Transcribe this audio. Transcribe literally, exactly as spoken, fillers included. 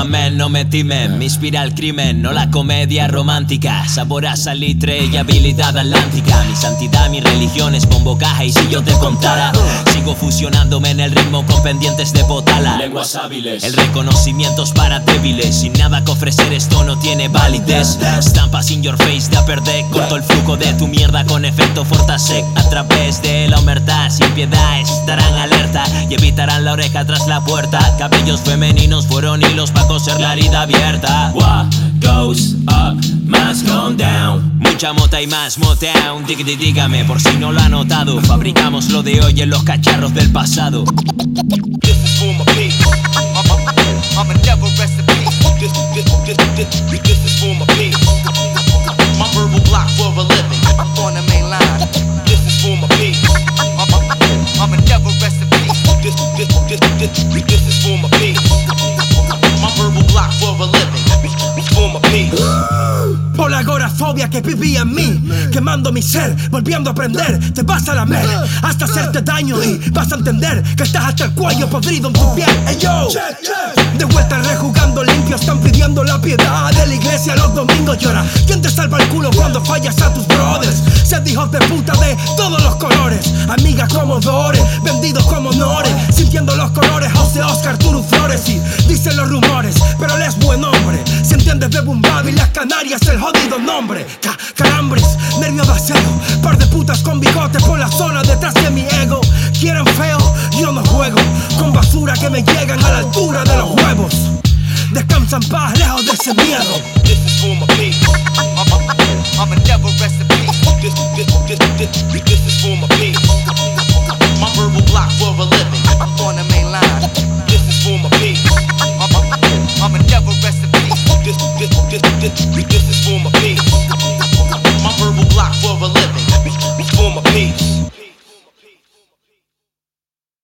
mamen, no me timen. Me inspira el crimen, no la comedia romántica. Sabor a salitre y habilidad atlántica. Mi santidad, mi religión es bombo caja. Y si yo te contara, sigo fusionándome en el ritmo con pendientes de potala. Lenguas hábiles. El reconocimiento es para débiles. Sin nada que ofrecer esto no tiene validez. Estampa sin your face de upper deck. Corto el flujo de tu mierda con efecto Fortasec. A través de la humertad sin piedad estarán alerta y evitarán la oreja tras la puerta. Cabellos femeninos fueron hilos para coser la herida abierta. What goes up must come down. Mucha mota y más Motown. Dígame, dígame por si no lo ha notado. Fabricamos lo de hoy en los cacharros del pasado. This is for my people. I'm a devil recipe. This, this, this, this, this is for my people. My verbal block for a living. On the main line. This is for my people. I'm a devil recipe. This, this, this, this, this is for my people. My verbal block for a living. For my people. Por la agorafobia que vivía en mí, quemando mi ser, volviendo a aprender. Te vas a lamer hasta hacerte daño y vas a entender que estás hasta el cuello podrido en tu piel. Hey yo, de vuelta rejugando limpio, están pidiendo la piedad de la iglesia los domingos. Llora, ¿quién te salva el culo cuando fallas a tus brothers? Sed hijos de puta de todos los colores, amigas como Dores, vendidos como honores, sintiendo los colores, José Oscar, Turu Flores. Y dicen los rumores, pero él es buen hombre. Si entiendes de Boom Bap y las Canarias, el jodido nombre. Ca Calambres, nervio de acero, par de putas con bigote por la zona detrás de mi ego. Quieren feo, yo no juego con basura que me llegan a la altura de los huevos. Descansa en paz, lejos de ese miedo. This is for my people. I'm a devil recipe. This, this, this, this, this is for my people.